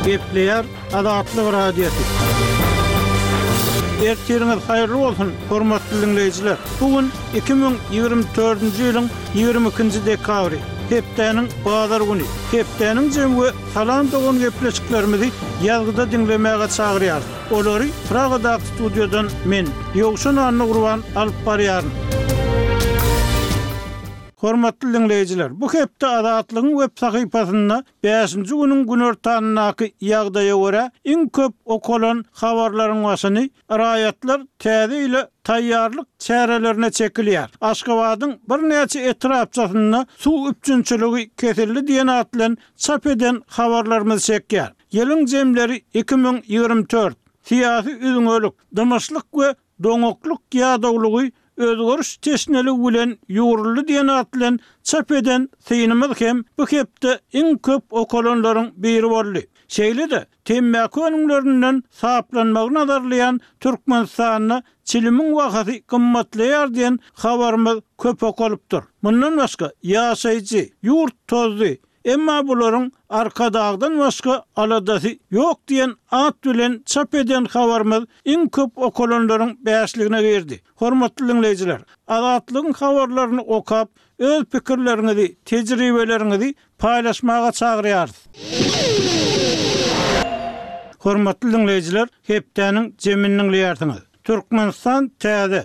Gepleýär Azatlyk radiosu. Ertiriniz haýyrly bolsun, hormatly dinleýijiler. Bugün 2024-nji ýylyň 22-nji dekabry. Hepdeniň bazar güni. Hepdeniň jemgy salam dogan gepleşiklerimizi ýazgyda dinlemäge çagyrýar. Olary Pragada studiodan men Ýogşan Anna Gurban alyp barýaryn. Hormatly dinleýijiler, bu hepde Azatlygyň web sahypasynda 5-nji günüň günortanynaky ýagdaýa görä iň köp okulan habarlaryň başyny raýatlar täze ile taýýarlyk çärelerine çekilýär. Aşgabatyň bir näçe etrapçasynda suw üçünçiligi kesildi diýen atlan çap eden habarlarymyz çekýär. Ýylyň jemleri 2024. Siýasy üzüňölük, dymyşlyk we doňokluk ýadaglygy özgörüş teşneli bilen ýuruldy diýen atlan çap eden synymyz hem bu hepde iň köp okulanlaryň biri boldy. Şeýle-de temmäki önümlerinden saplanmagy nazarlayan Türkmenistanyna çilimiň wagty gymmatlaýar diýen habarymyz köp okulypdyr. Mundan başga ýaşaýjy, ýurt tozdy, emma bularyň arkadagdan başga aladasy ýok diýen at bilen çap eden habarymyz iň köp okulanlaryň bäşligine girdi. Hormatly dinleýijiler, Azatlygyň habarlaryny okap, öz pikirleriňizi, tejribeleriňizi paýlaşmaga çagyrýarys. Hormatly dinleýijiler, hepdeniň jeminiň ýartyňyz. Türkmenistan täze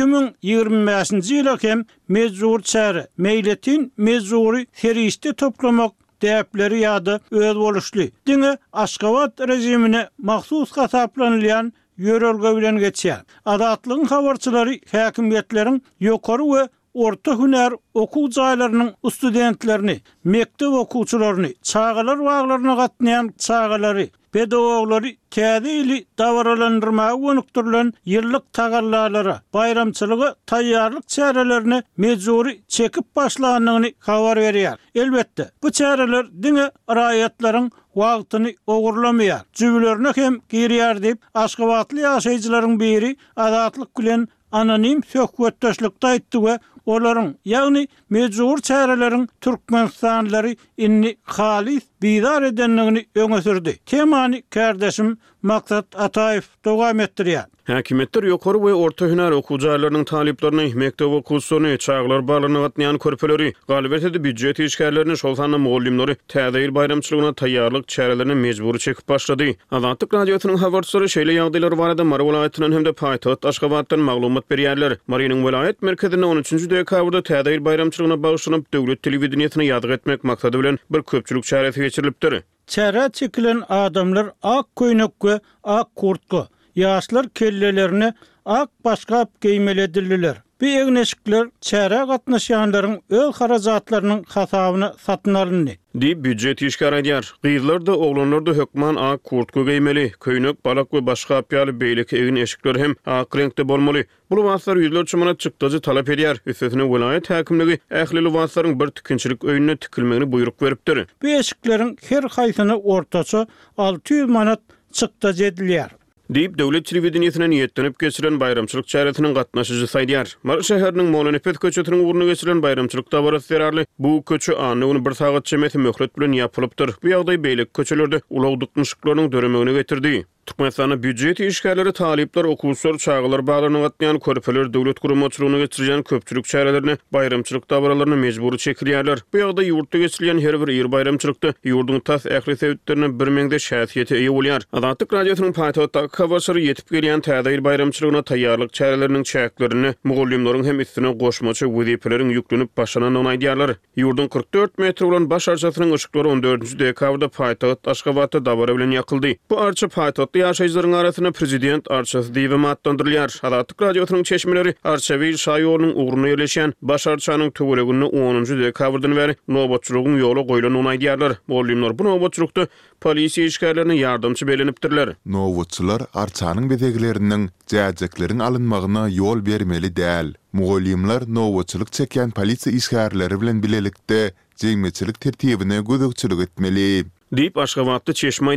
2025-nji ýyla hem mezur çäre, meýletin mezuri ferişte toplamak däpleri ýa-da öz boluşly. Diňe Aşgabat rejimine mahsus hasaplanylýan ýörelge bilen geçýär. Azatlygyň habarçylary häkimiýetleriň ýokary we orta hüner okuw jaýlarynyň studentlerini, mektep okuwçylaryny, çağalar waglaryna gatnaýan çağalary, pedagogları täze ili dawralandyrmaga gönükdirilen ýyllyk tagallara, bayramçylyga taýýarlyk çärelerini mezuri çekip başlanyny habar berýär. Elbetde bu çäreler diňe raýatlaryň wagtyny ogurlamaýar, jübilerine hem girýär diýip Aşgabatly ýaşaýjylaryň biri Azatlyk bilen anonim söhbetdeşlikde aýtdy we olaryň, ýagny mezur çäreleriň Türkmenistanlary inni halis bidar edenligini öňe sürdi. Temany kardeşim Maksat Ataýew dowam etdirýär. Häkimetler ýokary we orta hüner okuw jaýlarynyň talyplaryny, mektep okuwçylaryny, çağlar barlygyna gatnaýan körpeleri, galibetde büdjet işgärlerini şol sany mugallimleri täze ýyl bayramçylygyna taýýarlyk çärelerini mejburi çekip başlady. Azatlyk radiosynyň habarçylary şeýle ýagdaýlar barada Mara welaýatynyň hem de paýtagat Aşgabatdan maglumat berýärler. Marynyň welaýat merkezinde 13-nji dekabrda täze ýyl bayramçylygyna bagyşlanyp döwlet telewizionasyny ýadyg etmek maksady bilen bir köpçülik çäresi geçirilipdir. Çäre çekilen adamlar ak köýnek we ak kurtky, ýaşlar kellelerini ak başgap giýmeledildiler. Bu egneşikler çäre gatnaşýanlaryň öz harajatlarynyň hasabyna satyn alyndy. Diýip büdjet işgär edýär. Gyzlar da oglanlar da hökman ak kurtky giýmeli, köýnek, balak we başga apýaly beýleki egin eşikler hem ak reňkde bolmaly. Bu wagtlar ýüzler çymana çykdyjy talap edýär. Üstesine welaýat häkimligi ählili wagtlaryň bir tikinçilik öýüne tikilmegini buyruk beripdir. Bu eşikleriň her haýsyny ortaça 600 manat çykdyjy edilýär. Diýip döwlet telewizionasyna niýetlenip geçiren bayramçylyk çäresiniň gatnaşyjy saýdýar. Mara şäheriniň Molanepet köçetiniň uruna geçiren bayramçylyk dabarasy berarly. Bu köçe anyny bir sagat çemeti möhlet bilen ýapylypdyr. Bu ýagdaý beýlek köçelerde ulagdykmyşlyklaryň döremegine getirdi. Türkmenistanyň büdjet işgärleri talyplar, okuwçylar, çağlar baglaryna gatnaýan körpeler döwlet guramaçylygyna geçirýän köpçülik çärelerini, bayramçylyk dabaralaryny mejburi çekilýärler. Bu ýagdaý ýurtda geçirilýän her bir ýyl bayramçylykda ýurduň tas ähli sebäplerine bir meňde şähsiýeti eýe bolýar. Azatlyk radiosynyň paýtagatdaky habarçylary ýetip gelýän täze ýyl bayramçylygyna taýýarlyk çäreleriniň çäklerini mugallimleriň hem üstüne goşmaçy wezipeleriň ýüklenip başlananyny aýdýarlar. Ýurdun 44 metr bolan baş arçasynyň ışıklary 14-nji dekabrda paýtagat Aşgabatda dabara bilen ýakyldy. Bu arça paýtagat ýaşaýjylaryň arasyna prezident arçasy diýip atlandyrylýar. Azatlyk radiosynyň çeşmeleri Arçawy şaýorunyň ugruna ýerleşýän baş arçanyň töwelegini 10-njy dekabrdan beri nobatçylygyň ýola goýulanyny aýdýarlar. Mugallimler bu nobatçylykda polisiýa işgärlerine ýardamçy belenipdirler. Nobatçylar arçanyň bezeglerinden jäjeklerin alynmagyna ýol bermeli däl. Mugallimler nobatçylyk çekýän polisiýa işgärleri bilen bilelikde jemgyçilik tertibine gözükçülük etmeli. Diýip Aşgabatda çeşme edýär.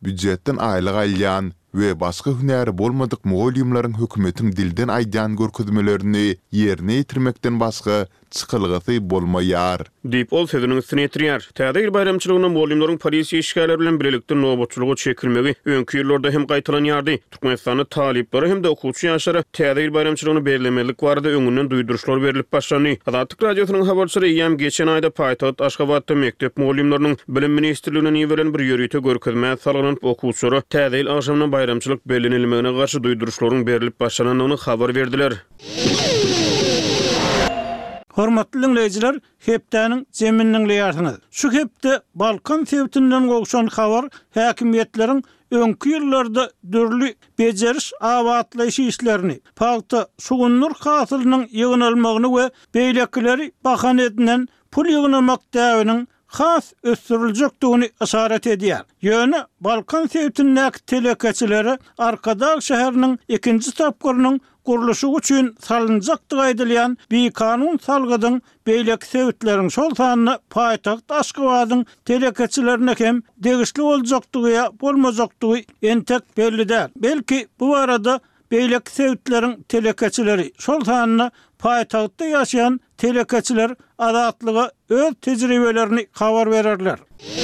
büdjetden aylyk alýan we başga hünäri bolmadyk Mogolyumlaryň hökümetin dilden aýdan görkezmelerini ýerine ýetirmekden başga çykylgyzy bolmaýar. Diýip ol sözüniň üstüne ýetirýär. Täze ýyl bayramçylygyna Mogolyumlaryň polisiýa işgärleri bilen birlikde nowatçylyga çekilmegi öňkü ýyllarda hem gaýtalanýardy. Türkmenistanyň talyplary hem de okuwçy ýaşlary täze ýyl bayramçylygyny bellemelik barada öňünden duýduruşlar berilip başlandy. Azatlyk radiosynyň habarçylary ýam geçen aýda paýtagat Aşgabatda mekdep Mogolyumlarynyň bilim ministrliginiň ýewelen bir ýörüýte görkezmä salgynyp okuwçylary täze ýyl aşamynyň bayramçylyk bellenilmegine garşy duýduruşlaryň berilip başlananyny habar berdiler. Hormatly dinleyijiler, hepdäniň zemininiň ýartyny. Şu hepde Balkan sewtinden gowşan habar häkimiýetleriň öňkü ýyllarda dürli bejeriş awatlaýşy işlerini, paýta sugunur hasylynyň ýygnalmagyny we beýlekleri bahan edilen pul ýygnamak däwiniň has ösdüriljekdigini işaret edýär. Ýöne Balkan sewtindäki telekeçileri Arkadag şäheriniň 2-nji tapgyrynyň guruluşy üçin salynjakdygy aýdylýan bir kanun salgydyň beýlek sewtleriň şol sanyny paýtagt Aşgabatyň telekeçilerine hem degişli boljakdygy bolmajakdygy entek bellidir. Belki bu arada beýlek sewtleriň telekeçileri şol sanyny paýtagtda ýaşaýan telekeçiler azatlyga öz tejribelerini habar bererler.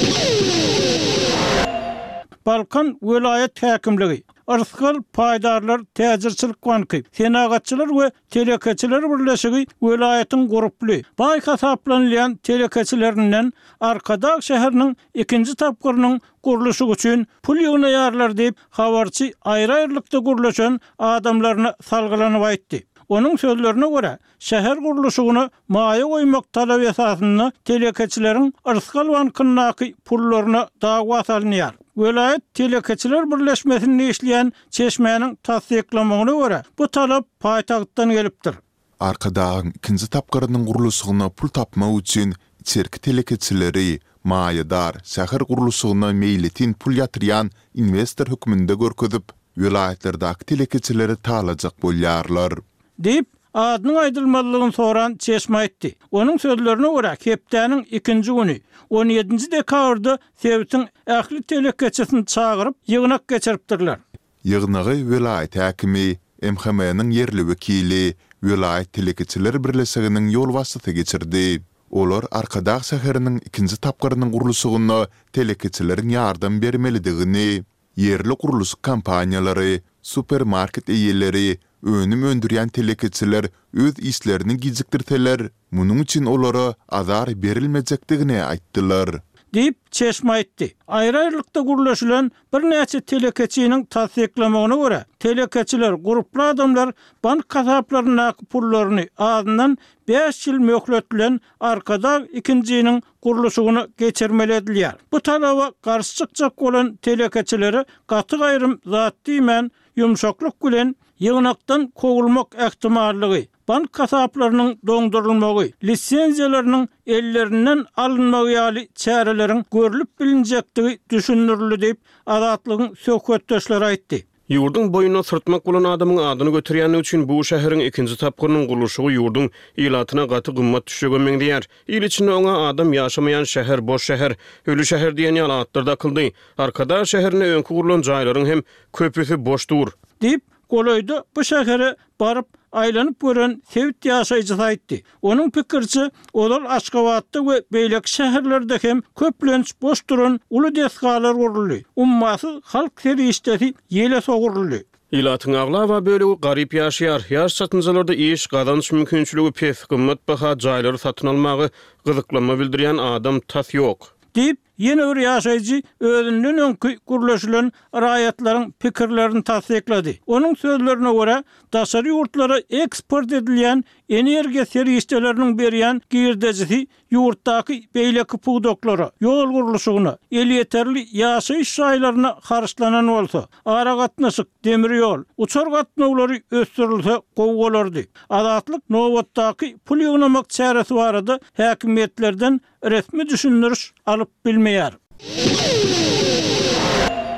Balkan vilayet häkimligi Arskal paýdarlar täzirçilik banky, senagatçylar we telekeçiler birleşigi vilayetin guruply baý hasaplanýan telekeçilerinden Arkadag şäheriniň 2-nji tapgyrynyň guruluşy üçin pul ýygnaýarlar diýip habarçy aýry-aýrylykda guruluşan adamlaryna salgylanyp aýtdy. Onun sözlerine göre şäher guruluşyny maýa goýmak talap esasyny telekeçileriň Arskal bankynyň pullaryna dawa salynýar. Vilayet telekeçiler birleşmesini işleyen çeşmenin tasdiklamagyna göre bu talap paýtagtdan gelipdir. Arkadagyň 2-nji tapgyrynyň guruluşyna pul tapmak üçin içerki telekeçileri maýadar şäher guruluşyna meýletin pul ýatyrýan investor hökmünde görkezip vilayetlerdäki telekeçileri talajak bolýarlar. Deyip adynyň aýdylmalygyny soran çeşme aýtdy. Onun sözlerine göre hepdäniň 2-nji güni 17 dekabrda sewtiň ähli telekeçisini çagyryp ýygnak geçiripdirler. Ýygnagy vilayet häkimi MHM'niň ýerli wekili vilayet telekeçiler birleşiginiň ýol wasyty geçirdi. Olar Arkadag şäheriniň 2-nji tapgyrynyň guruluşyna telekeçileriň ýardam bermelidigini, ýerli guruluş kampaniýalary, supermarket eýelleri, önüm öndürýän telekeçiler öz işlerini gijikdirseler, munyň üçin olara azar berilmejekdigini aýtdylar. Deyip çeşme aýtdy. Aýry-aýrylykda guruluşylan bir näçe telekeçiniň tasdiklamagyna göre telekeçiler gruply adamlar bank hasaplaryna pullaryny azyndan 5 ýyl möhlet bilen Arkadag 2-njiniň guruluşyny geçirmeli edilýär. Bu talaba garşy çykjak bolan telekeçileri gaty gaýrym zatdy men ýumşaklyk bilen ýygnakdan kogulmak ähtimallygy, bank hasaplarynyň doňdurulmagy, lisensiýalarynyň ellerinden alınmagy ýaly çäreleriň görülüp bilinjektigi düşünürildi diýip Azatlygyň söhbetdeşleri aýtdy. Ýurdun boyuna sırtmak bolan adamyň adyny götürýän üçin bu şäheriň 2-nji tapgyrynyň guruluşy ýurdun ilatyna gaty gymmat düşegemen diýär. İl içinde oňa adam ýaşamayan şäher boş şäher, ölü şäher diýen ýalatlarda kıldy. Arkada şäherine öňkü gurulan jaýlaryň hem köpüsi boşdur. Diýip goloýdy bu şähere baryp aýlanyp gören sewt ýaşaýjy aýtdy. Onuň pikirçi, olar Aşgabatda we beýlek şäherlerde hem köplenç boş duran uly desgalar guruldy. Ummasy halk serişdeti ýele soguruldy. Ilatyň agla we bölegi garyp ýaşaýar. Ýaş satynjalarda iş gazanç mümkinçiligi pes, gymmat baha jaýlary satyn almagy gyzyklanma bildirýän adam tas ýok. Deyip ýene bir ýaşaýjy özünden öňkü guruluşylan raýatlaryň pikirlerini tasdiklady. Onuň sözlerine göre daşary ýurtlara eksport edilýän energiýa serişdeleriniň berýän girdejisi ýurtdaky beýleki pugdoklara, ýol guruluşyna, el ýeterli ýaşaýyş şaýlaryna harçlanan bolsa, ara gatnaşyk, demir ýol, uçar gatnaglary ösdürilse gowy bolardy. Azatlyk nowatdaky pul ýygnamak çäresi barada häkimiýetlerden resmi düşündürüş alyp bilmeýär.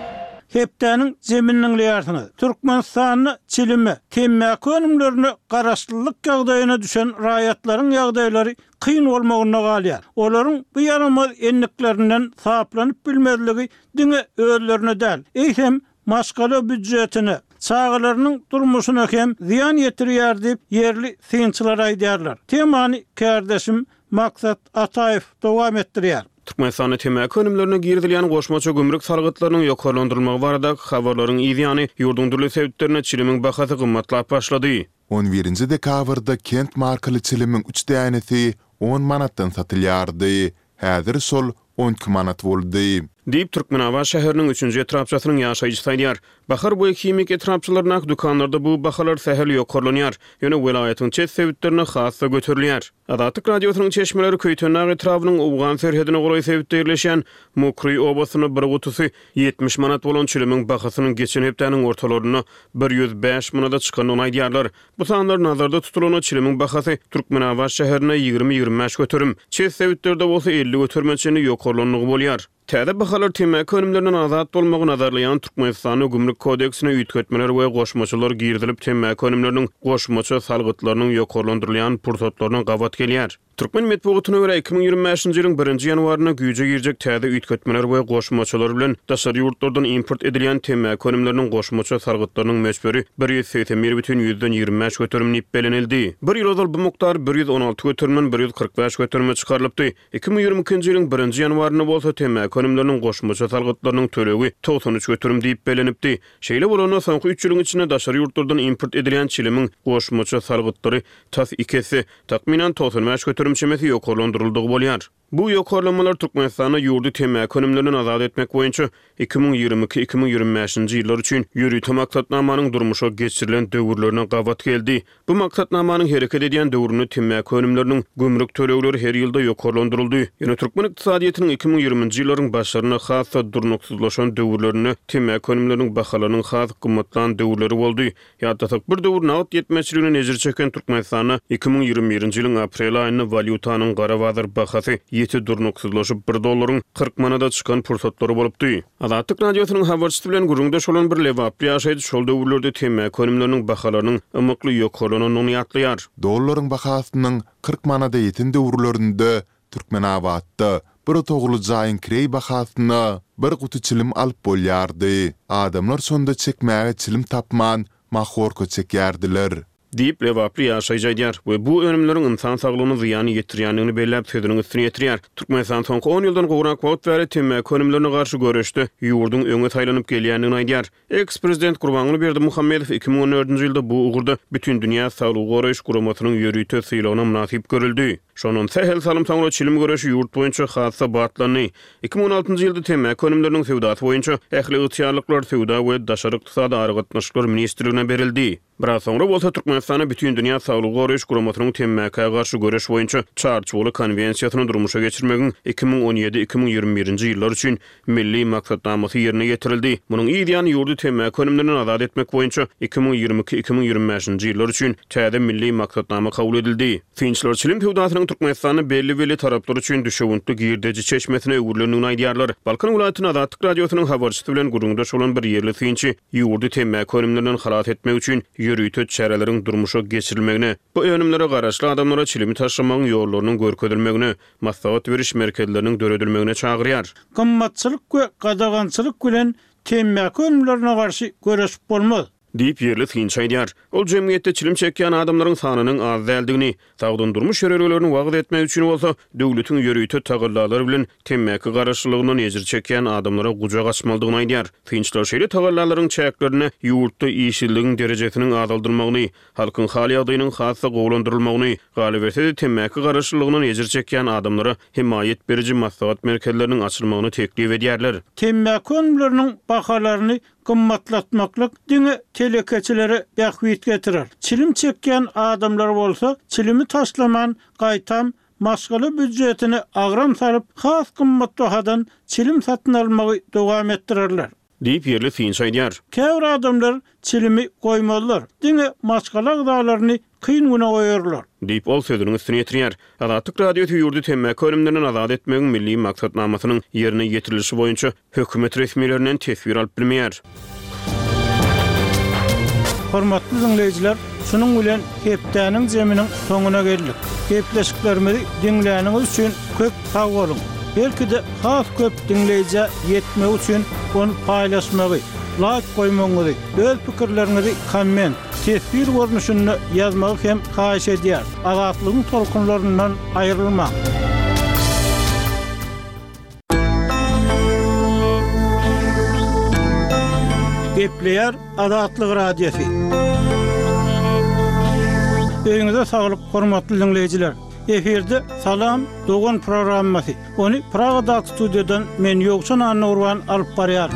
heptäniň zemininiň ýartyny, Türkmenistanyny çilimi, temmäki önümlerini garaşlılık ýagdaýyna düşen raýatlaryň ýagdaýlary kıyın bolmagyna galýar. Olaryň bu yaramaz enliklerinden saplanyp bilmezligi diňe özlerine däl. Eýsem maşgala büdjetini, çağalarynyň durmuşyna hem ziyan ýetirýär diýip yerli synçylar aýdýarlar. Temany kardeşim Maksat Ataev dowam etdirýär. Türkmenistanyň temäki önümlerine girdilýän goşmaça gümrük salgıtlarynyň ýokarlandyrylmagy barada habarlaryň ýygyny ýurdun dürli sebäplerine çilimiň bahasy gymmatlap başlady. 11 dekabrda kent markaly çilimiň 3 dänesi 10 manatdan satylýardy. Häzir sol 12 manat boldy. Diýip Türkmenaba şäheriniň 3-nji etrapçasynyň ýaşaýjy saýdýar. Bahar boýy kimik etrapçylaryna dukanlarda bu bahalar sähel ýokarlanýar. Ýöne welaýatyň çet sebäplerine hasda göterilýär. Adatyk radiosynyň çeşmeleri Köýtönäg etrabynyň Owgan serhedine goraý sebäpde ýerleşen Mokry obasyny bir gutusy 70 manat bolan çilimiň bahasynyň geçen hepdäniň ortalaryna 105 manata çykanyny aýdýarlar. Bu sanlar nazarda tutulan çilimiň bahasy Türkmenaba şäherine 20-25 göterim. Çet sebäplerde bolsa 50 götermeçini ýokarlanmagy bolýar. Täze bahalar temäki önümlerinden azat bolmagy nazarlayan Türkmenistanyň Gümrük kodeksine üýtgetmeler we goşmaçylar girdilip temäki önümleriniň goşmaça salgytlarynyň ýokarlandyrylýan pursatlaryna gabat gelýär. Türkmen medeniýetine görä 2025-nji ýylyň 1-nji ýanwaryna güýje girjek täze üýtgetmeler we goşmaçylar bilen daşary ýurtlardan import edilýän temäki önümleriniň goşmaça salgytlarynyň meçberi 181,25 göterimini belenildi. Bir ýyl bu mukdar 116 göterimden 145 göterime çykarylypdy. 2022-nji ýylyň 1-nji ýanwaryna bolsa temäki önümleriniň goşmaça salgytlarynyň tölegi 93 göterim diýip belenipdi. Şeýle bolany soňky 3 ýylyň içinde daşary ýurtlardan import edilýän çilimiň goşmaça salgytlary tas ikesi takminan 95 göterim çemesi ýokarlandyryldygy bolýar. Bu ýokarlanmalar Türkmenistanyň ýurdu temäki önümlerinden azat etmek boýunça 2022-2025-nji ýyllar üçin ýürüýte maksatnamanyň durmuşa geçirilen döwürlerine gabat geldi. Bu maksatnamanyň hereket edýän döwrüni temäki önümleriniň gümrük tölegleri her ýylda ýokarlandyryldy. Ýöne Türkmen ykdysadyýatynyň 2020-nji ýyllaryň başlaryna hassa durnuksuzlaşan döwürlerini temäki önümleriniň bahalarynyň has gymmatlan döwürleri boldy. Ýa-da bir döwür nağd ýetmeçiligine nezir çeken Türkmenistanyň 2021-nji ýylyň aprel aýyny valyutanyň gara bazar bahasy ýeti durnuksuzlaşyp $1 40 manata çykan pursatları bolupdy. Adatyk radiosynyň habarçysy bilen gurulda şolan bir lewap ýaşaýdy. Şol döwürlerde temäki önümleriň bahalarynyň ymykly ýokarlanyny ýatlaýar. Dollaryň bahasynyň 40 manata ýeten döwürlerinde Türkmenabatda bir togly jaýyň kirey bahasyna bir gutu çilim alyp bolýardy. Adamlar sonda çekmäge çilim tapman mahor köçekýärdiler. Diýip lewaply ýaşaýjadýar we bu önümleriň insan saglygyna ziýany ýetirýändigini belläp söýdüriň üstüne ýetirýär. Türkmenistan soňky 10 ýyldan gowrak wagt bäri temäki önümlerine garşy görüşde ýurdun öňe taýlanyp gelýändigini aýdýar. Ex-prezident Gurbanguly Berdimuhammedow 2014-nji ýylda bu ugurda bütün dünýä saglygy goraýyş guramatynyň ýörüýte sylawyna munasip görüldi. Şonun sähel salym taňra çilim görüşi ýurt boýunça hassa batlany. 2016-njy ýylda temäki önümleriniň sewdasy boýunça ähli ýetýärlikler sewda we daşary ykdysady argatnaşyklar ministrligine berildi. Biraz soňra bolsa Türkmenistana bütün dünýä saglygy goraýyş guramatynyň temäki garşy görüş boýunça çarçyly konwensiýasyny durmuşa geçirmegin 2017-2021-nji ýyllar üçin milli maksatnamasy ýerine getirildi. Munyň ideýany ýurdu temäki önümlerinden azat etmek boýunça 2022-2025-nji ýyllar üçin täze milli maksatnama kabul edildi. Finçler çilim sewdasynyň Türkmenistany belli taraplar üçin düşewüntli girdeji çeşmesine öwürlendigini aýdýarlar. Balkan welaýatynyň Adatyk radiosynyň habarçysy bilen gurulda şolan bir ýerli finçi ýurdu temäki önümlerinden halat etmek üçin ýürüýte çäreleriň durmuşa geçirilmegine, bu önümlere garaşly adamlara çilimi taşımagyň ýollarynyň görkezilmegine, maslahat beriş merkezleriniň döredilmegine çagyrýar. Gymmatçylyk we gadagançylyk bilen temäki önümlerine garşy görüşip bolmaz. Diýip ýerli finç aýdýar. Ol jemgyýetde çilim çekýän adamlaryň sanynyň az däldigini, sagdyn durmuş ýöregelerini wagt etmek üçin bolsa, döwletiň ýörüýte tagallary bilen temäki garaşlygyny nezir çekýän adamlara gujak açmalydygyny aýdýar. Finçler şeýle tagallaryň çäklerini ýurtda işçiligiň derejesini azaldyrmagyny, halkyň hali ýagdaýynyň hassa gowlandyrylmagyny, galiberse temäki garaşlygyny nezir çekýän adamlara himayet berici maslahat merkezleriniň açylmagyny teklip edýärler. Temäki önümleriniň bahalaryny gymmatlatmaklyk diňe telekeçilere ýahwit getirer. Çilim çekýän adamlar bolsa, çilimi taşlaman gaýtam maşgala büdjetini agram salyp has gymmat bahadan çilim satyn almagy dowam etdirerler. diýip ýerli fin saýdýar. Käbir adamlar çilimi goýmalylar. Diňe maçkala gydalaryny kyn güne goýarlar. Diýip ol sözüniň üstüne ýetirýär. Azatlyk radio ýurdu temme körümlerinden azat etmegiň milli maksatnamasynyň ýerine ýetirilişi boýunça hökümet resmiýetlerinden tesbir alyp bilmeýär. Hormatly dinleýijiler, şunuň bilen hepdäniň jeminiň soňuna geldik. Hepleşiklerimizi dinläniňiz üçin köp sag bolun. Belki de has köp dinleýije ýetmek üçin onu paýlaşmagy, like goýmaňyzy, öz pikirleriňizi komment, tesbir görnüşünde ýazmagy hem haýyş edýär. Azatlygyň tolkunlaryndan aýrylmak. Gepleýär Azatlyk radiosu. Öňüňizde saglyk, hormatly dinleýijiler. Eferde Salam Dogan programmasy. Onu Praga'da studiodan men Ýokşan Anurwan alyp barýar.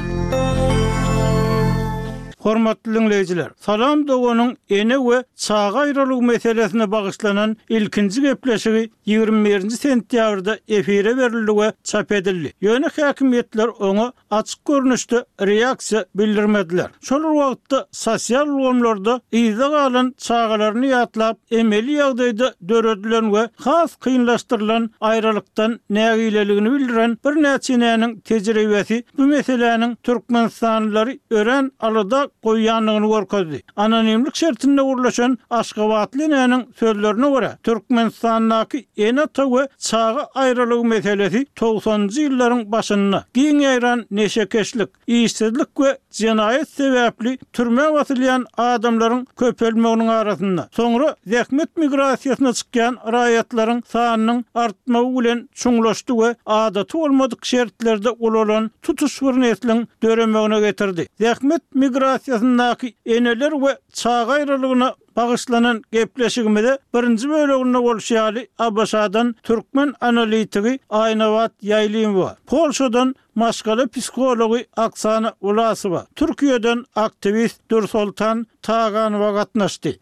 Hormatly dinleýijiler, Salam Doganyň ene we çağa aýralyk meselesine bagyşlanan ilkinji gepleşigi 21-nji sentýabrda efire berildi we çap edildi. Ýöne häkimetler oňa açyk görnüşde reaksiýa bildirmediler. Şol wagtda sosial ulgamlarda ýyza galan çağalaryny ýatlap, emeli ýagdaýda döredilen we has kynlaşdyrylan aýralykdan nägileligini bildiren bir näçe tejribesi bu meseleniň Türkmenistanlary ören alyda goýanlygyny görkezdi. Anonimlik şertinde urlaşan Aşgabatly näniň sözlerine görä, Türkmenistandaky ene tawy çağa aýralyk meselesi 90-njy ýyllaryň başynda giň ýaran neşekeşlik, işsizlik we jenaýet sebäpli türme batylýan adamlaryň köpelmeginiň arasynda. Soňra zähmet migrasiýasyna çykýan raýatlaryň sanynyň artmagy bilen çuňlaşdy we adaty bolmadyk şertlerde bolan tutuş bir nesliň döremegine getirdi. Zähmet migrasiýasyndaky eneler we çağa aýralygyna bagyşlanan gepleşigimizde birinji böleginde bolşýaly Abaşadan Türkmen analitigi Aýnawat Ýaýlymowa, Polşadan maşgaly psikologi Aksana Ulasowa, Türkiýeden aktivist Dursultan Taganowa gatnaşdy.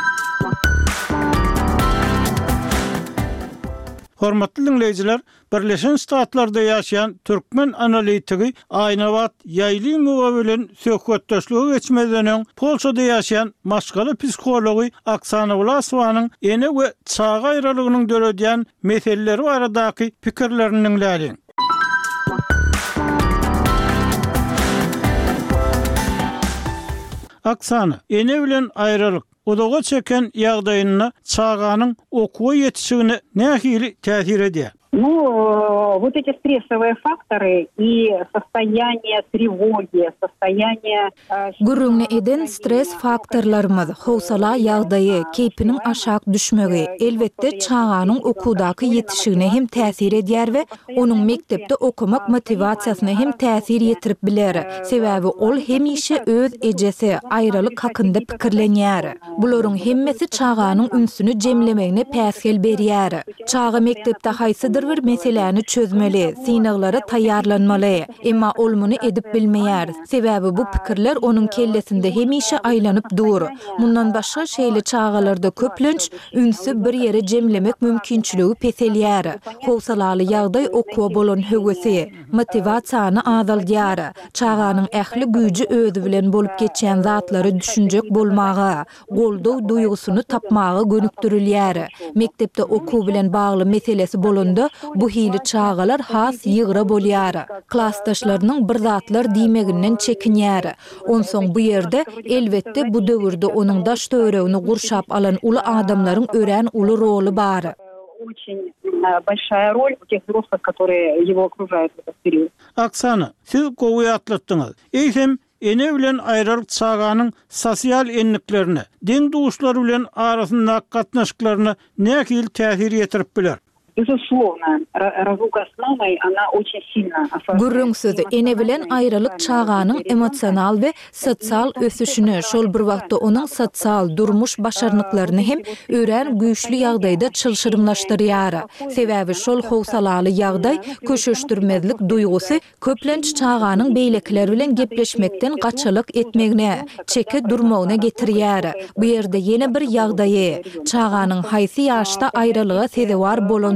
Hormatly dinleýijiler, Birleşen Ştatlarda ýaşaýan Türkmen analitigi Aýnawat Ýaýlymowa bilen söhbetdeşligi geçmeden Polşada ýaşaýan maşgaly psikologi Aksana Ulasowanyň ene we çağa aýralygynyň döredýän meseleleri baradaky pikirlerini dinläýin. Aksana, ene bilen aýralyk odaga çeken ýagdaýyna çağanyň okuwa ýetişigine nähili täsir edýär? Вот эти стрессовые факторы и состояние тревоги, состояние... Gürrüňni eden stres faktorlarymyz, howsala ýagdaýy, keypiniň aşak düşmegi, elbetde çağanyň okuwdaky ýetişigine hem täsir edýär we onuň mektepde okumak motivasiýasyna hem täsir ýetirip biler. Sebäbi ol hemişe öz ejesi, aýralyk hakynda pikirlenýär. Bularyň hemmesi çağanyň ünsüni jemlemegine päsgel berýär. Çağa mektepde haýsydyr bir meseleni çözmeli, synaglara taýýarlanmaly, emma ol muny edip bilmeýär. Sebäbi bu pikirler onuň kellesinde hemişe aýlanyp dur. Mundan başga şeýle çağalarda köplenç ünsü bir ýere jemlemek mümkinçiligi peselýär. Howsalaly ýagdaý okuwa bolan hövesi, motivasiýany azaldýar. Çağanyň ähli güýji özü bilen bolup geçýän zatlary düşünjek bolmagy, goldaw duýgusyny tapmagy gönükdirilýär. Mektepde okuw bilen bagly meselesi bolanda bu hili çağalar has ýygra bolýar. Klassdaşlarynyň bir zatlar diýmeginden çekinýär. Onsoň bu ýerde elbetde bu döwürde onuň daş töweregini gurşap alan uly adamlaryň ören uly roly bar. Очень большая роль у тех взрослых, которые его окружают в этот период. Aksana, siz gowy atlatdyňyz. Eýsem ene bilen aýralyk çağanyň sosial enliklerine, deň duşlary bilen arasynda gatnaşyklaryna nähili täsir ýetirip biler? Безусловно, разлука с мамой, она очень сильно ослабляет. Gürrüň sözü ene bilen aýralyk çağanyň emosional we sosial ösüşini, şol bir wagtda onuň sosial durmuş başarnyklaryny hem ören güýçli ýagdaýda çylşyrymlaşdyrýar. Sebäbi şol howsalaly ýagdaý köşeşdirmezlik duýgusy köplenç çağanyň beýlekler bilen gepleşmekden gaçylyk etmegine, çeke durmagyna getirýär. Bu ýerde ýene bir ýagdaý, çağanyň haýsy ýaşda aýralyga sezewar bolandy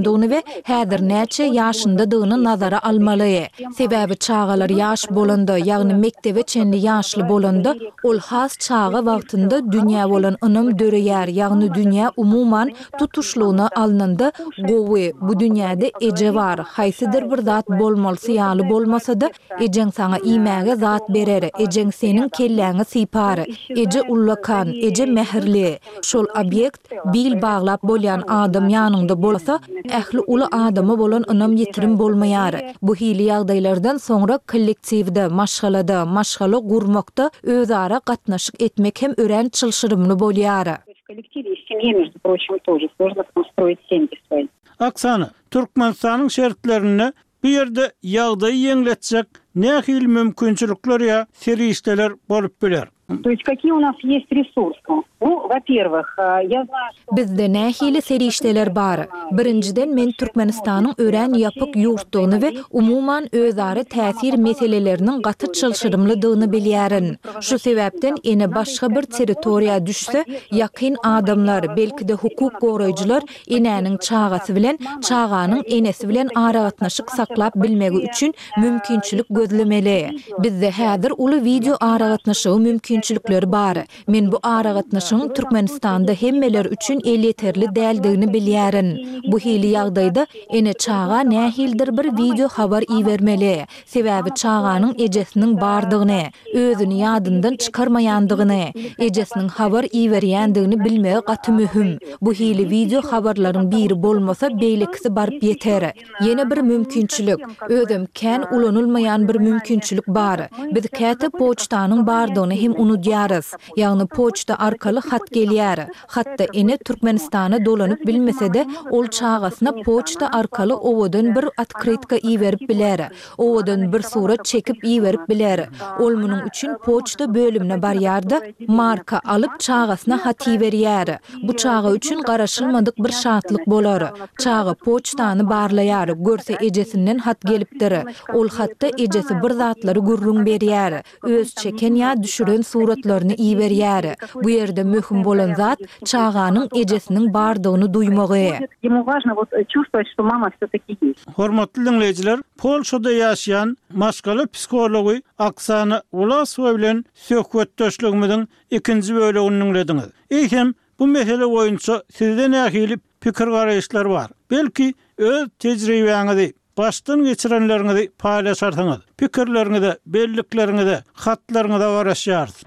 bolduğunu we häzir näçe ýaşyndadygyny nazara almaly. Sebäbi çağalar ýaş bolanda, ýagny mektebe çenli ýaşly bolanda, ol has çağa wagtynda dünýä bolan ynam döreýär, ýagny dünýä umuman tutuşlugyna alnanda gowy bu dünýäde eje bar, haýsydyr bir zat bolmalsy ýaly bolmasa-da, ejeň saňa imäge zat berer, ejeň seniň kelläňi sypar, eje ullakan, eje mehirli. Şol obyekt bil baglap bolýan adam ýanynda bolsa, ähli uly adama bolan ynam ýetirim bolmaýar. Bu hili ýagdaýlardan soňra kollektiwde, maşgala gurmakda özara gatnaşyk etmek hem ören çylşyrymly bolýar. В коллективе и в семье, между прочим, тоже сложно строить семьи свои. Aksana, Türkmenistanyň şertlerini bu ýerde ýagdaý ýeňletjek nähili mümkinçilikler ýa serişdeler bolup biler. То есть какие у нас есть ресурсы? Ну, во-первых, я знаю, что... Bizde nähili serişdeler bar. Birinciden men Türkmenistanyň ören ýapyk ýurtdygyny we umuman özara täsir meseleleriniň gaty çylşyrymlydygyny bilýärin. Şu sebäpden ene başga bir territoriýa düşse, ýakyn adamlar, belki de hukuk goraýjylar enäniň çağasy bilen, çağanyň enesi bilen aragatnaşyk saklap bilmegi üçin mümkinçilik gözlemeli. Bizde häzir uly video aragatnaşygy mümkinçilikleri bar. Men bu aragatnaşygyň Türkmenistanda hemmeler üçin yeterli däldigini bilýärin. Bu hili ýagdaýda ene çağa nähildir bir video habar iýermeli. Sebäbi çağanyň ejesiniň bardygyny, özüni ýadyndan çykarmaýandygyny, ejesiniň habar iýerýändigini bilmegi gaty mühim. Bu hili video habarlaryň biri bolmasa beýlekisi baryp ýeter. Ýene bir mümkinçilik, özüm kän ulanylmaýan bir mümkinçilik bar. Biz käte poçtanyň bardygyny hem unutýarys. Ýagny poçta arkaly hat gelýär. Hatda ene Türkmenistana dolanyp bilmese-de ol çağasyna poçta arkaly owadan bir atkritka iýerip biler. Owadan bir surat çekip iýerip biler. Ol munyň üçin poçta bölümine barýarda marka alyp çağasyna hat iýerýär. Bu çağa üçin garaşylmadyk bir şatlyk bolar. Çağa poçtany barlaýar, görse ejesinden hat gelipdir. Ol hatda ejesi bir zatlary gurrun berýär. Öz çeken ýa düşüren suratlaryny iýerýär. Bu ýerde mühim bolan zat çağanyň ejesiniň bardygyny duýmagy. Ему важно вот чувствовать, что мама всё-таки есть. Hormatly dinleyijiler, Polşada ýaşaýan maşgaly psikologi Aksana Ulasowa bilen söhbetdeşligimiziň ikinji bölegini dinlediňiz. Eýhem bu mesele boýunça sizde nähili pikir garaýşlar bar. Belki öz tejribeňizi başdan geçirenlerinizi paylaşarsanız, pikirlerinizi, belliklerinizi, hatlarınızı baraşýarsy.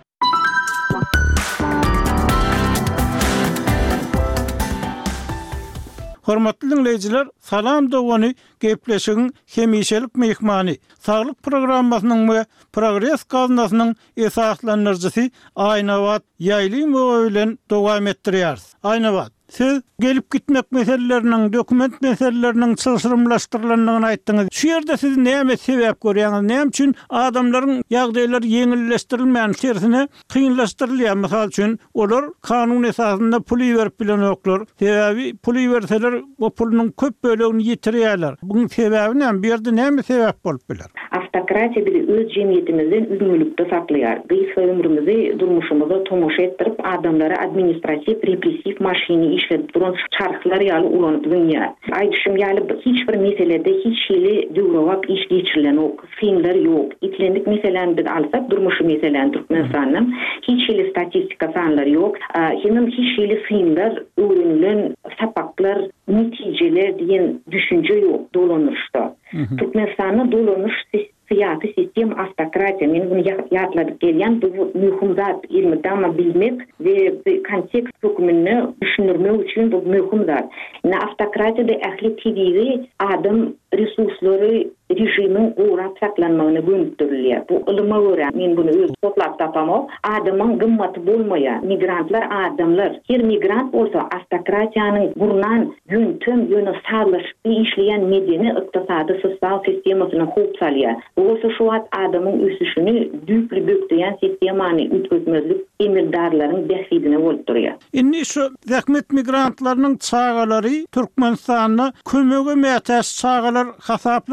Hormatly dinleyijiler, salam dogany gepleşigiň hemişelik mehmany, saglyk programmasynyň we Progress gaznasynyň esaslanyrjysy Aýnawat Ýaýlymowa bilen dowam etdirýäris. Aýnawat, siz gelip gitmek meseleleriniň, dokument meseleleriniň çylşyrymlaşdyrylandygyny aýtdyňyz. Şu ýerde siz näme sebäp görýäňiz? Näme üçin adamlaryň ýagdaýlary ýeňilleşdirilmän sersine kynlaşdyrylýar? Mysal üçin, olar kanun esasynda pul berip bilen oklar. Sebäbi pul berseler, o pulunyň köp bölegini ýitirýärler. Buň sebäbi näme? Bu ýerde näme sebäp bolup biler? Автократия bizi öz jemgyýetimizden üzmülükde saklaýar. Biz ömrümizi, durmuşymyzy tomoşa etdirip adamlara administrativ, repressiv maşiny işledip duran çarklar ýaly ulanyp dünýä. Aýdyşym ýaly hiç bir meselede hiç şeýle döwrewap iş geçirilen ok, filmler ýok. İtlendik meseleni biz alsak, durmuşy meseleni Türkmenistanyň hiç şeýle statistika sanlary ýok. Hem hiç şeýle filmler, öwrenilen sapaklar, netijeler diýen düşünje ýok dolanýarda. Türkmenistanyň dolanýyş siyasi sistem автократия. Men bunu ýatladyp gelýän bu mühim zat ilmidan bilmek we kontekst hükümini düşünürmek üçin bu mühim zat. Автократияda ähli tediri adam resurslary rejimiň gorap saklanmagyny göndürilýär. Bu ilyma görä. Men bunu öz toplap tapamok. Adamyň gymmaty bolmaýar. Migrantlar adamlar. Her migrant bolsa автократияnyň gurnan yöntem ýöne sarlyşyp işleýän medeni ykdysady sosial sistemasyny hop salýar. Bu şu wagt adamyň ösüşini düýpli bökdeýän sistemany ütgözmezlik emirdarlaryň behidine bolup durýar. Indi şu zähmet migrantlarynyň çağalary Türkmenistanyna kömege mätäs çağalar hasaplanyp bilermi?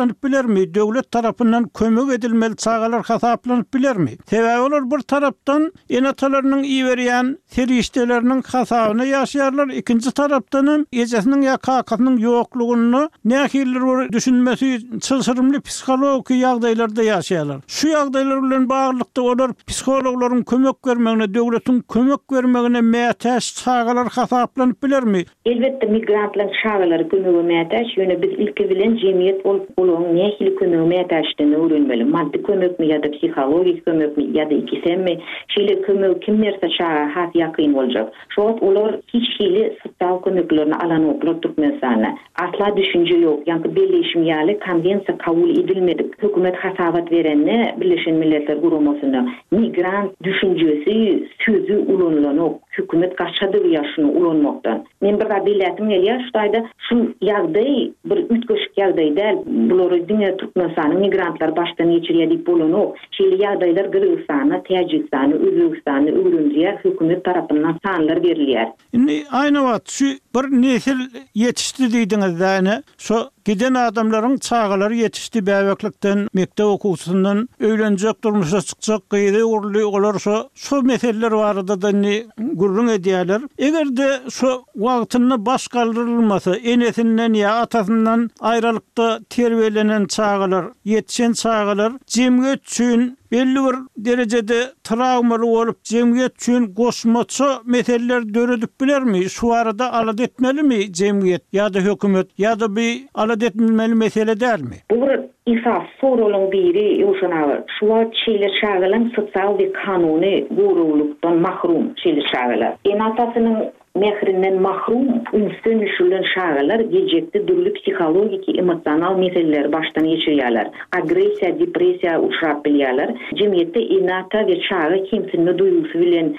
bilermi? Döwlet tarapyndan kömek edilmeli çağalar hasaplanyp bilermi? Sebäbi olar bir tarapdan enatalarynyň iýerýän serişdeleriniň hasabyny ýaşaýarlar. Ikinji tarapdan ejesiniň ýa kakasynyň ýoklugyny nähiller düşünmesi çylsyrymly psikologik ýagdaýlarda ýaşaýarlar. Şu ýagdaýlar bilen baglykda olar psikologlaryň kömek bermegine, döwletiň kömek bermegine mätäş çağalar hasaplanyp bilermi? Elbette migrantlar çağalar kömegi mätäş, ýöne biz ilki bilen jemgyýet bolup bolan nähili kömegi mätäşdigini öwrenmeli. Maddi kömekmi ýa-da psikologik kömekmi ýa-da ikisemi, şeýle kömegi kim berse çağa has ýakyn boljak. Şoňa olar hiç hili sosial kömeklerini alan oklar Türkmenistana. Asla düşünje ýok, ýa-da birleşim ýaly konvensiýa kabul edilmedik. Hökümet hasabat berenne Birleşen Milletler Guramasyna migrant düşünjesi sözü ulanlanok. Hökümet gaçadyr ýaşyny ulanmakdan. Men bir biletim gelýär, şuýda şu ýagdaý bir ütköşik ýagdaý däl. Bulary diňe Türkmenistanyň migrantlar başdan geçirýär diýip bolanok. Şeýle ýagdaýlar Gürgistana, Täjikistana, Özbekistana, Ürümçiýe hökümet tarapyndan sanlar berilýär. Indi aýna wagt şu bir nesil yetişdi diýdiňiz däne. Şu giden adamlaryň çağalary yetişdi bäweklikden, mektep okuwçysyndan öýlenjek, durmuşa çykjak, gyýdy urly olar şu meseleler barada da gurrun edýärler. Egerde şu wagtyny baş galdyrylmasa, enesinden ýa atasından aýralykda terbiyelenen çağalar, yetişen çağalar jemgyýet üçin belli bir derecede travmaly bolup jemgyýet üçin goşmaça meseleler döredip bilermi? Şu arada alat etmelimi jemgyýet ýa-da hökümet ýa-da bir alat etmeli mesele dälmi? Bu bir esas sorularyň biri ýoşanagy. Şular şeýle çağalan sosial we kanuny gurulukdan mahrum şeýle çağalar. Enatasynyň mehrinden mahrum ünsün düşülen şağalar gelecekte dürlü psikologik, emosional meseleler baştan geçirýärler. Agresiýa, depresiýa uçrap bilýärler. Jemgyýetde enata we çağa kimsini duýgusy bilen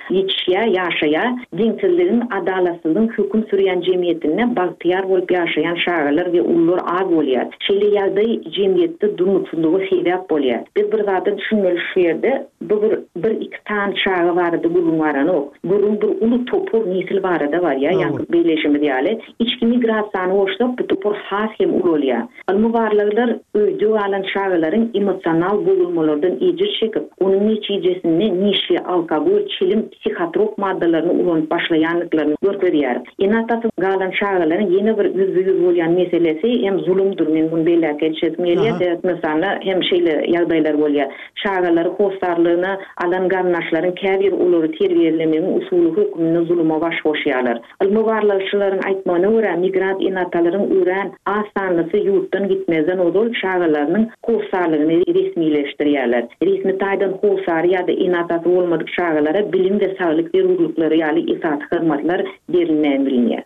ýaşaýa, diňsizligin, adalatsızlygyň höküm sürýän jemgyýetine bagtyar bolup ýaşaýan şağalar we ullar az bolýar. Şeýle ýagdaý jemgyýetde durmuşlygy sebäp bolýar. Biz bir zady düşünmeli şu ýerde, bu bir iki tan çağa barada gurulmaran gurul bir ulu topur nesil var da var ya, yani birleşimi diýäli. İçki migrasiýany oşlap bu topur has hem ulolýar. Almubarlar öýde alan çağalaryň emosional bozulmalardan ejir çekip, onuň netijesinde nişi, alkogol, çilim, psihotrop maddalaryny ulanyp başlaýanlyklaryny görkezýär. Enatasy galan çağalaryň ýene bir yüzde bolýan meselesi hem zulümdür. Men bunu beýle geçirmeli. Mesela hem şeýle ýagdaýlar bolýar. Çağalary hostarlygyna alan garnaşlaryň käbir ulary terbiyelemegiň usuly hökmüne zulüme baş goşýar. Almubarlarçylaryň aýtmagyna görä migrant enatalaryň ören asanlysy ýurtdan gitmezden odol çağalarynyň howsarlygyny resmileşdirýärler. Resmi taýdan howsar ýa-da enatasy bolmadyk çağalara bilim we saglyk berýärliklери ýaly esas hyzmatlar berilmän bilinýär.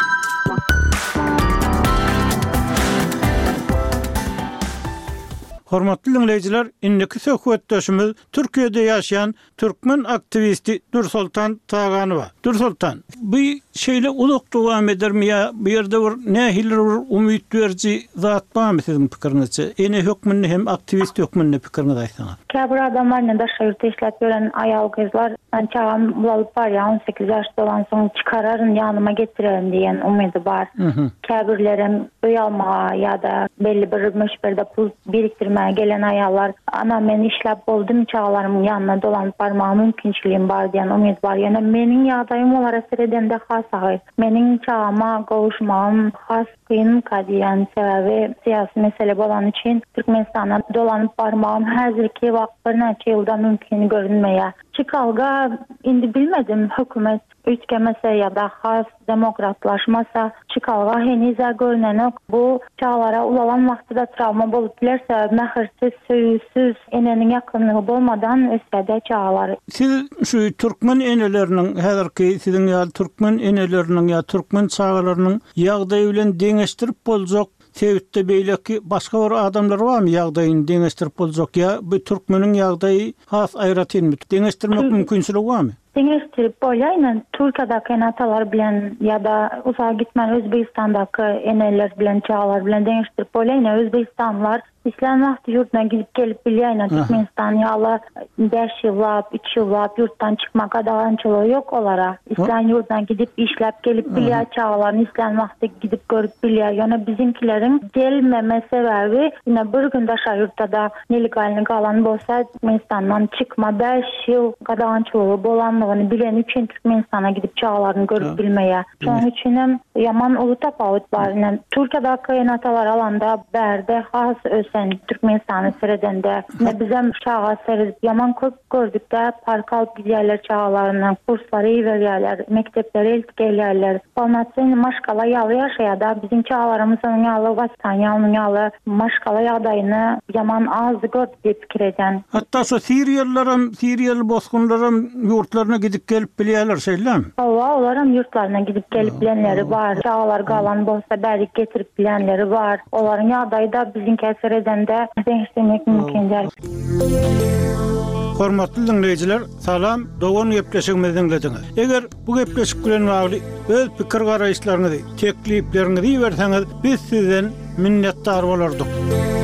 Hormatly dinleyijiler, indiki söhbetdeşimiz Türkiýede ýaşaýan türkmen aktivisti Nursultan Taganowa. Nursultan, bu şeýle uluk dowam edermi ýa bu ýerde bir nähiller umyt berji zat barmy siziň pikiriňizçe? Ene hökmünde hem aktivist hökmünde pikiriňiz aýsaňyz. Käbir adamlar daşa ýurtda işläp gören aýal gyzlar, "Men çağam bulup bar ýa 18 ýaşda bolan soň çykararyn ýanyma getirerim" diýen umydy bar. Käbirlerim öýalmaga ýa-da belli bir meşberde pul biriktirme gelen ayallar, "Ana men işläp boldum, çağalarymyň ýanyna dolanyp barmagy mümkinçiligim bar" diýen umyt bar. Ýene meniň ýagdaýym olar eserdende has. Meniň çağama gowuşmagym has kyn kadiýan sebäbi syýasy mesele bolan üçin Türkmenistana dolanyp barmagym häzirki wagt bir näçe ýylda mümkin görünmeýär. Çykalga indi bilmedim, hökümet ütgemese ýa-da has demokratlaşmasa çykalga henize görnenok bu çağlara ulalan wagtyda travma bolup bilerse mähirsiz, söýüsiz, eneniň ýakynlygy bolmadan ösede çağlar. Siz şu türkmen eneleriniň häzirki siziň ýa türkmen eneleriniň ýa türkmen çağalarynyň ýagdaýy bilen deňeşdirip boljak sebäpde beýleki başga bir adamlar barmy ýagdaýyny deňeşdirip boljak ýa bu türkmeniň ýagdaýy has aýratynmy deňeşdirmek mümkinçiligi barmy? Deňeşdirip bolýan, Türkiýede enatalar bilen ýa-da uzak gitmän Özbekistandaky eneler bilen çağalar bilen deňeşdirip bolýan. Özbekistanlar İslam vakti yurtuna gidip gelip bilýän Türkmenistan ýaly 5 ýyllap, 3 ýyllap yurtdan çykmak adagançylygy yok olara. İslam yurtuna gidip işläp gelip bilýär çağlaryny İslam vakti gidip görüp bilýär. Ýöne bizimkilerin gelmeme sebebi ýene bir gün daşa yurtda da nelegalny galan bolsa Türkmenistandan çykma 5 ýyl adagançylygy bolanlygyny bilen üçin Türkmenistana gidip çağlaryny görüp bilmeýär. Şonuň üçin hem ýaman uly tapawut bar. Türkiýede kynatalar alanda bärde has ösen Türkmenistan'ı seredende ne bizim çağa seredip yaman köp gördükde park alıp giderler çağlarına, kursları verýärler, mektepleri ilk gelýärler. Palmatsyn maşgala ýaly ýaşaýada bizim çağlarymyzyň ýaly vastan ýaly maşgala ýagdaýyny yaman az görüp diýip pikir eden. Hatta Siriýal bosgunlaram yurtlaryna gidip gelip bilýärler şeýlem. Olaram yurtlarına gidip gelip bilenleri var. Çağlar galan bolsa bärik getirip bilenleri var. Olaryň ýagdaýy da bizim käser edende deňişlemek mümkin däl. Hormatly dinleýijiler, salam. Dogan gepleşigimizi dinlediňiz. Eger bu gepleşik bilen bagly öz pikir garaýşlaryňyzy, tekliplerinizi berseňiz, biz sizden minnetdar bolardyk.